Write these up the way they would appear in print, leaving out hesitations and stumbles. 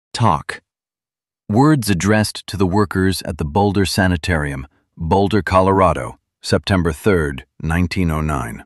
Talk. Words addressed to the workers at the Boulder Sanitarium, Boulder, Colorado, September 3, 1909.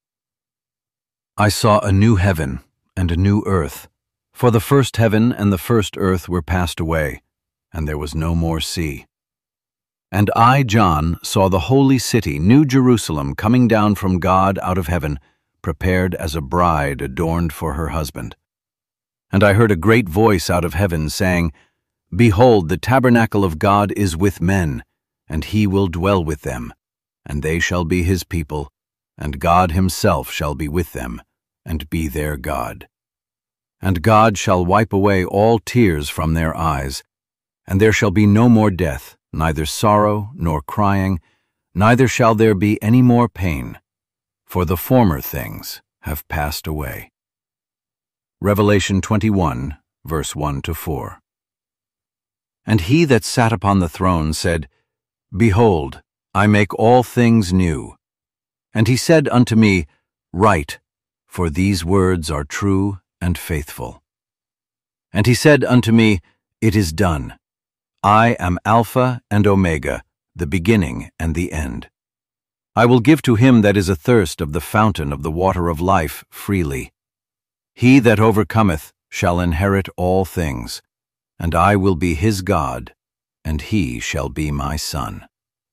I saw a new heaven and a new earth, for the first heaven and the first earth were passed away, and there was no more sea. And I, John, saw the holy city, New Jerusalem, coming down from God out of heaven, prepared as a bride adorned for her husband. And I heard a great voice out of heaven saying, Behold, the tabernacle of God is with men, and he will dwell with them, and they shall be his people, and God himself shall be with them, and be their God. And God shall wipe away all tears from their eyes, and there shall be no more death, neither sorrow nor crying, neither shall there be any more pain, for the former things have passed away. Revelation 21, verse 1-4. And he that sat upon the throne said, Behold, I make all things new. And he said unto me, Write, for these words are true and faithful. And he said unto me, It is done. I am Alpha and Omega, the beginning and the end. I will give to him that is athirst of the fountain of the water of life freely. He that overcometh shall inherit all things, and I will be his God, and he shall be my son.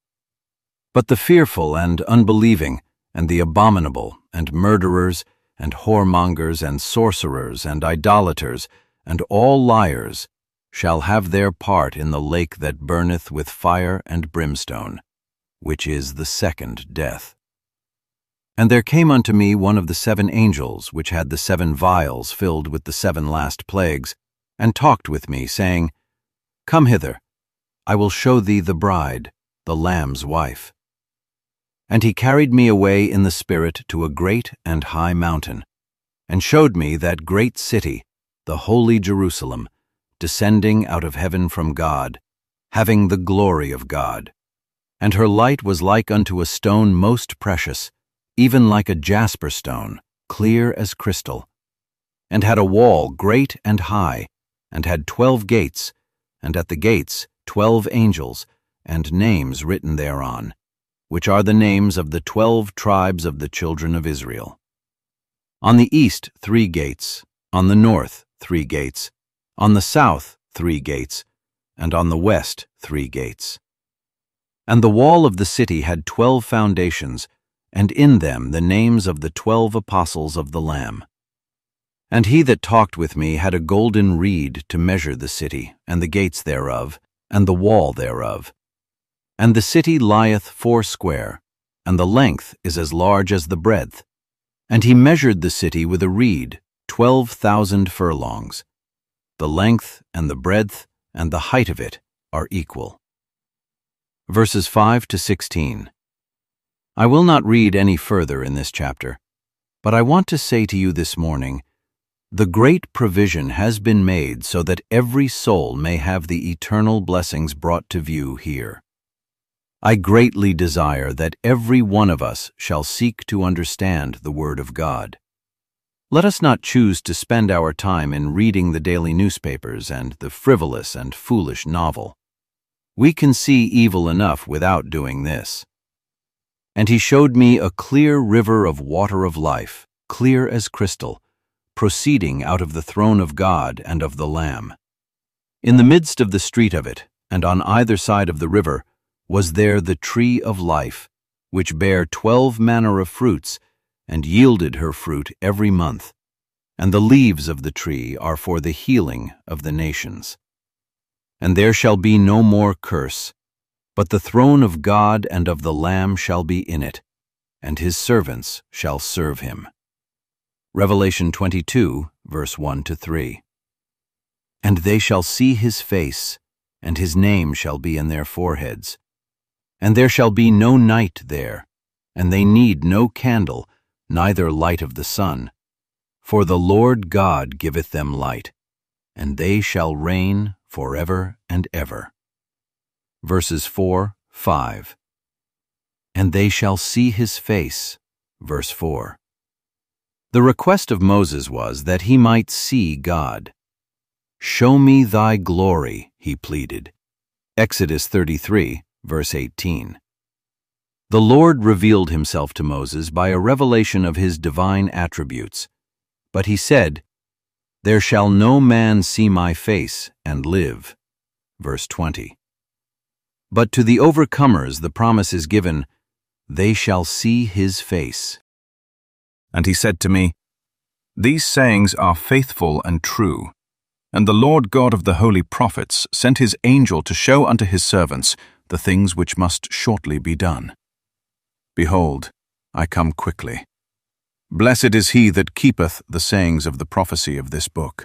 But the fearful and unbelieving, and the abominable, and murderers, and whoremongers, and sorcerers, and idolaters, and all liars, shall have their part in the lake that burneth with fire and brimstone, which is the second death. And there came unto me one of the 7 angels, which had the 7 vials filled with the 7 last plagues, and talked with me, saying, Come hither, I will show thee the bride, the Lamb's wife. And he carried me away in the Spirit to a great and high mountain, and showed me that great city, the holy Jerusalem, descending out of heaven from God, having the glory of God. And her light was like unto a stone most precious, even like a jasper stone, clear as crystal, and had a wall great and high, and had 12 gates, and at the gates 12 angels, and names written thereon, which are the names of the 12 tribes of the children of Israel. On the east 3 gates, on the north 3 gates, on the south 3 gates, and on the west 3 gates. And the wall of the city had 12 foundations, and in them the names of the 12 apostles of the Lamb. And he that talked with me had a golden reed to measure the city, and the gates thereof, and the wall thereof. And the city lieth foursquare, and the length is as large as the breadth. And he measured the city with a reed, 12,000 furlongs. The length and the breadth and the height of it are equal. Verses 5-16. I will not read any further in this chapter, but I want to say to you this morning, the great provision has been made so that every soul may have the eternal blessings brought to view here. I greatly desire that every one of us shall seek to understand the Word of God. Let us not choose to spend our time in reading the daily newspapers and the frivolous and foolish novel. We can see evil enough without doing this. And he showed me a clear river of water of life, clear as crystal, proceeding out of the throne of God and of the Lamb. In the midst of the street of it, and on either side of the river, was there the tree of life, which bare 12 manner of fruits, and yielded her fruit every month. And the leaves of the tree are for the healing of the nations. And there shall be no more curse, but the throne of God and of the Lamb shall be in it, and his servants shall serve him. Revelation 22, verse 1-3. And they shall see his face, and his name shall be in their foreheads. And there shall be no night there, and they need no candle, neither light of the sun. For the Lord God giveth them light, and they shall reign forever and ever. Verses 4-5. And they shall see his face. Verse 4. The request of Moses was that he might see God. "Show me thy glory," he pleaded. Exodus 33, verse 18. The Lord revealed himself to Moses by a revelation of his divine attributes. But he said, "There shall no man see my face and live." Verse 20. But to the overcomers the promise is given, "They shall see his face." And he said to me, "These sayings are faithful and true. And the Lord God of the holy prophets sent his angel to show unto his servants the things which must shortly be done. Behold, I come quickly. Blessed is he that keepeth the sayings of the prophecy of this book."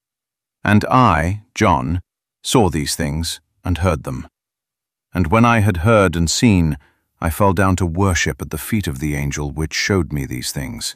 And I, John, saw these things and heard them. And when I had heard and seen, I fell down to worship at the feet of the angel which showed me these things.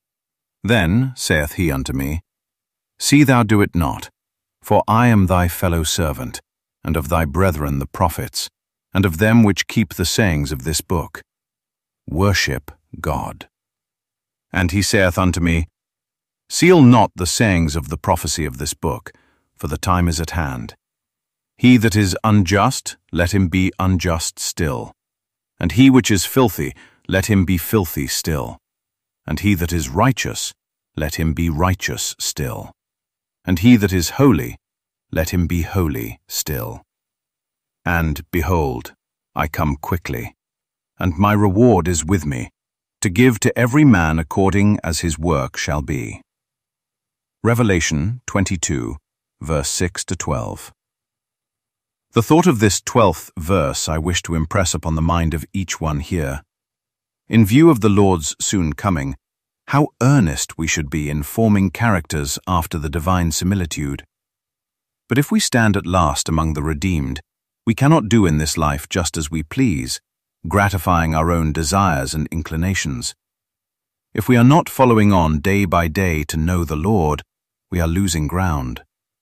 Then saith he unto me, "See thou do it not, for I am thy fellow servant, and of thy brethren the prophets, and of them which keep the sayings of this book. Worship God." And he saith unto me, "Seal not the sayings of the prophecy of this book, for the time is at hand. He that is unjust, let him be unjust still. And he which is filthy, let him be filthy still. And he that is righteous, let him be righteous still. And he that is holy, let him be holy still. And behold, I come quickly, and my reward is with me, to give to every man according as his work shall be." Revelation 22, verse 6-12. The thought of this 12th verse I wish to impress upon the mind of each one here. In view of the Lord's soon coming, how earnest we should be in forming characters after the divine similitude. But if we stand at last among the redeemed, we cannot do in this life just as we please, gratifying our own desires and inclinations. If we are not following on day by day to know the Lord, we are losing ground.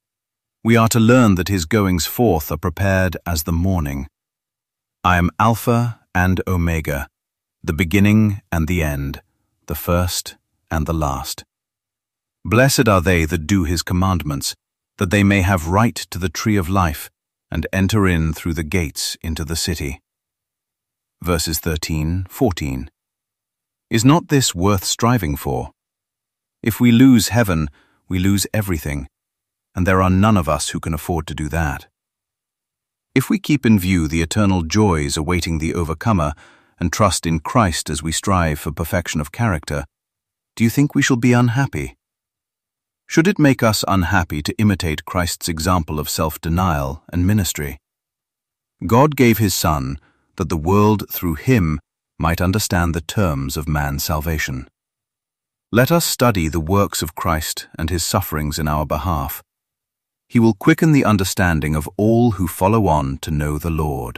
We are to learn that his goings forth are prepared as the morning. "I am Alpha and Omega, the beginning and the end, the first and the last. Blessed are they that do his commandments, that they may have right to the tree of life, and enter in through the gates into the city." Verses 13, 14. Is not this worth striving for? If we lose heaven, we lose everything, and there are none of us who can afford to do that. If we keep in view the eternal joys awaiting the overcomer and trust in Christ as we strive for perfection of character, do you think we shall be unhappy? Should it make us unhappy to imitate Christ's example of self-denial and ministry? God gave his Son that the world through him might understand the terms of man's salvation. Let us study the works of Christ and his sufferings in our behalf. He will quicken the understanding of all who follow on to know the Lord.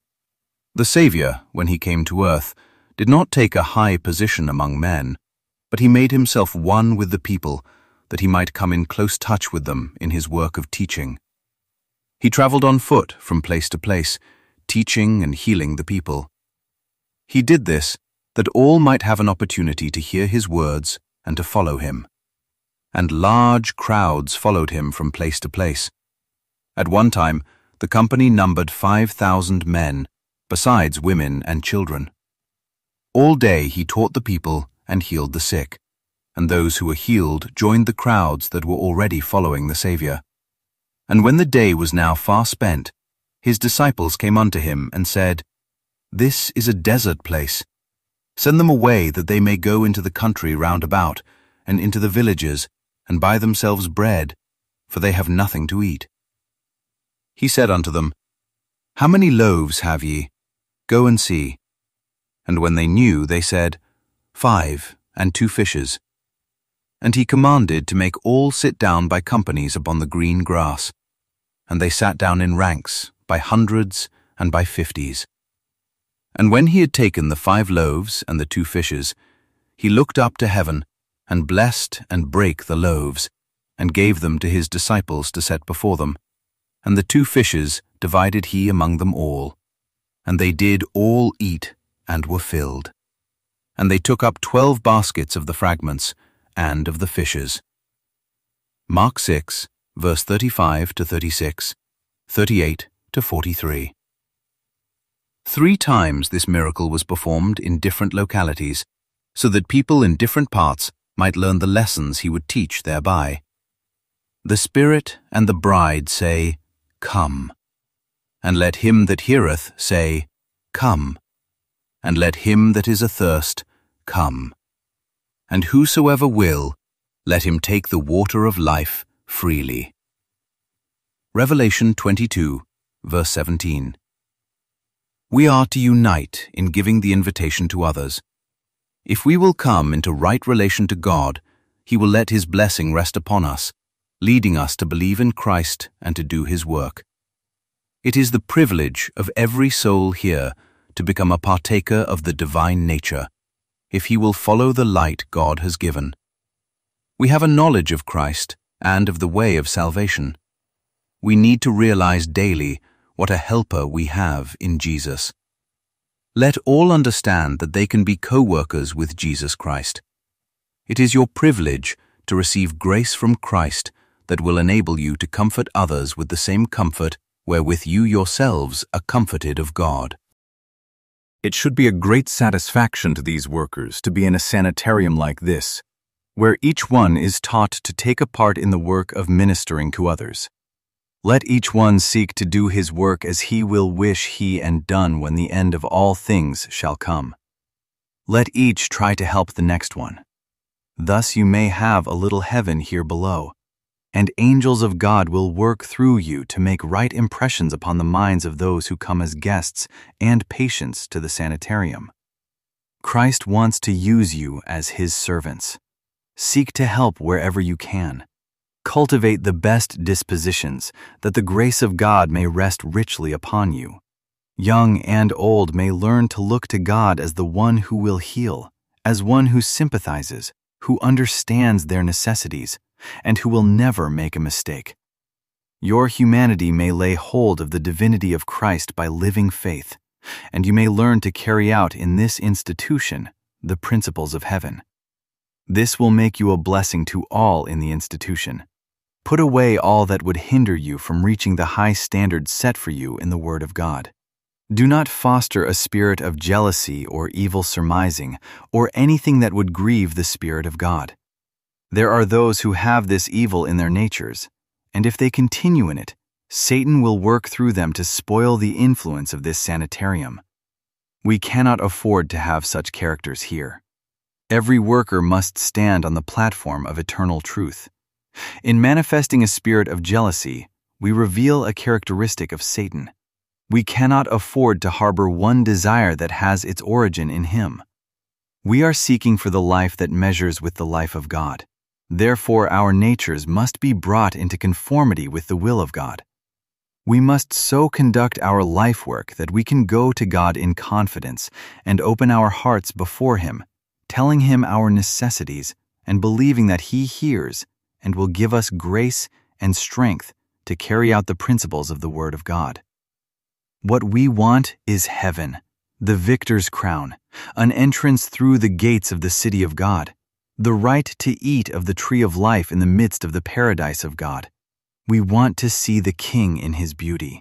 The Savior, when he came to earth, did not take a high position among men, but he made himself one with the people, that he might come in close touch with them in his work of teaching. He traveled on foot from place to place, teaching and healing the people. He did this that all might have an opportunity to hear his words and to follow him. And large crowds followed him from place to place. At one time, the company numbered 5,000 men, besides women and children. All day he taught the people and healed the sick, and those who were healed joined the crowds that were already following the Savior. And when the day was now far spent, his disciples came unto him and said, "This is a desert place. Send them away that they may go into the country round about, and into the villages, and buy themselves bread, for they have nothing to eat." He said unto them, "How many loaves have ye? Go and see." And when they knew, they said, 5, and 2 fishes. And he commanded to make all sit down by companies upon the green grass. And they sat down in ranks, by hundreds and by 50s. And when he had taken the 5 loaves and the 2 fishes, he looked up to heaven, and blessed and brake the loaves, and gave them to his disciples to set before them. And the 2 fishes divided he among them all. And they did all eat, and were filled. And they took up 12 baskets of the fragments, and of the fishes. Mark 6, verse 35 to 36, 38 to 43. 3 times this miracle was performed in different localities, so that people in different parts might learn the lessons he would teach thereby. The Spirit and the bride say, Come. And let him that heareth say, Come. And let him that is athirst come. And whosoever will, let him take the water of life freely. Revelation 22, verse 17. We are to unite in giving the invitation to others. If we will come into right relation to God, He will let His blessing rest upon us, leading us to believe in Christ and to do His work. It is the privilege of every soul here to become a partaker of the divine nature, if he will follow the light God has given. We have a knowledge of Christ and of the way of salvation. We need to realize daily what a helper we have in Jesus. Let all understand that they can be co-workers with Jesus Christ. It is your privilege to receive grace from Christ that will enable you to comfort others with the same comfort wherewith you yourselves are comforted of God. It should be a great satisfaction to these workers to be in a sanitarium like this, where each one is taught to take a part in the work of ministering to others. Let each one seek to do his work as he will wish he and done when the end of all things shall come. Let each try to help the next one. Thus you may have a little heaven here below, and angels of God will work through you to make right impressions upon the minds of those who come as guests and patients to the sanitarium. Christ wants to use you as His servants. Seek to help wherever you can. Cultivate the best dispositions, that the grace of God may rest richly upon you. Young and old may learn to look to God as the one who will heal, as one who sympathizes, who understands their necessities, and who will never make a mistake. Your humanity may lay hold of the divinity of Christ by living faith, and you may learn to carry out in this institution the principles of heaven. This will make you a blessing to all in the institution. Put away all that would hinder you from reaching the high standards set for you in the Word of God. Do not foster a spirit of jealousy or evil surmising, or anything that would grieve the Spirit of God. There are those who have this evil in their natures, and if they continue in it, Satan will work through them to spoil the influence of this sanitarium. We cannot afford to have such characters here. Every worker must stand on the platform of eternal truth. In manifesting a spirit of jealousy, we reveal a characteristic of Satan. We cannot afford to harbor one desire that has its origin in him. We are seeking for the life that measures with the life of God. Therefore, our natures must be brought into conformity with the will of God. We must so conduct our life work that we can go to God in confidence and open our hearts before Him, telling Him our necessities and believing that He hears and will give us grace and strength to carry out the principles of the Word of God. What we want is heaven, the victor's crown, an entrance through the gates of the city of God, the right to eat of the tree of life in the midst of the paradise of God. We want to see the King in His beauty.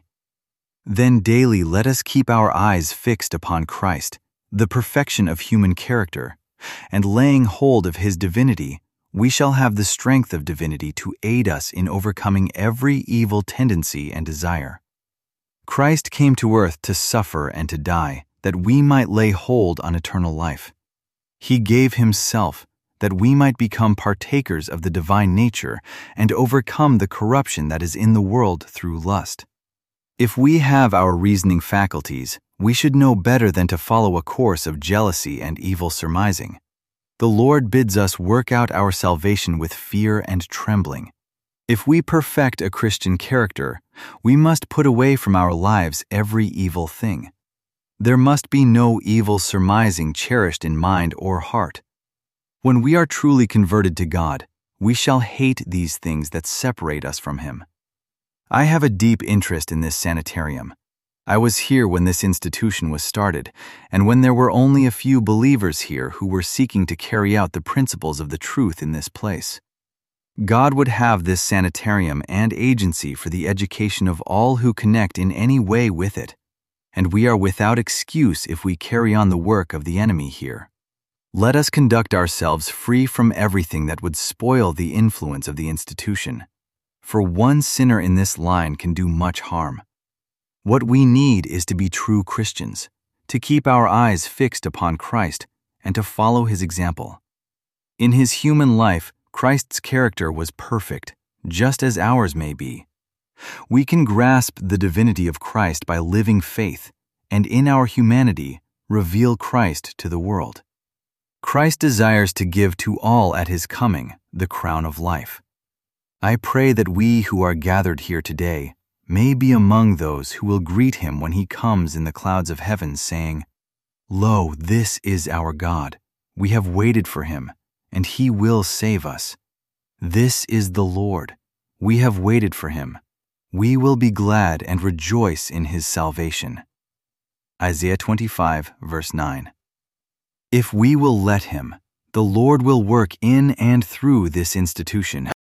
Then daily let us keep our eyes fixed upon Christ, the perfection of human character, and laying hold of His divinity, we shall have the strength of divinity to aid us in overcoming every evil tendency and desire. Christ came to earth to suffer and to die, that we might lay hold on eternal life. He gave Himself, that we might become partakers of the divine nature and overcome the corruption that is in the world through lust. If we have our reasoning faculties, we should know better than to follow a course of jealousy and evil surmising. The Lord bids us work out our salvation with fear and trembling. If we perfect a Christian character, we must put away from our lives every evil thing. There must be no evil surmising cherished in mind or heart. When we are truly converted to God, we shall hate these things that separate us from Him. I have a deep interest in this sanitarium. I was here when this institution was started, and when there were only a few believers here who were seeking to carry out the principles of the truth in this place. God would have this sanitarium and agency for the education of all who connect in any way with it, and we are without excuse if we carry on the work of the enemy here. Let us conduct ourselves free from everything that would spoil the influence of the institution, for one sinner in this line can do much harm. What we need is to be true Christians, to keep our eyes fixed upon Christ, and to follow his example. In his human life, Christ's character was perfect, just as ours may be. We can grasp the divinity of Christ by living faith, and in our humanity, reveal Christ to the world. Christ desires to give to all at his coming the crown of life. I pray that we who are gathered here today may be among those who will greet him when he comes in the clouds of heaven, saying, "Lo, this is our God. We have waited for him, and he will save us. This is the Lord. We have waited for him. We will be glad and rejoice in his salvation." Isaiah 25, verse 9. If we will let him, the Lord will work in and through this institution.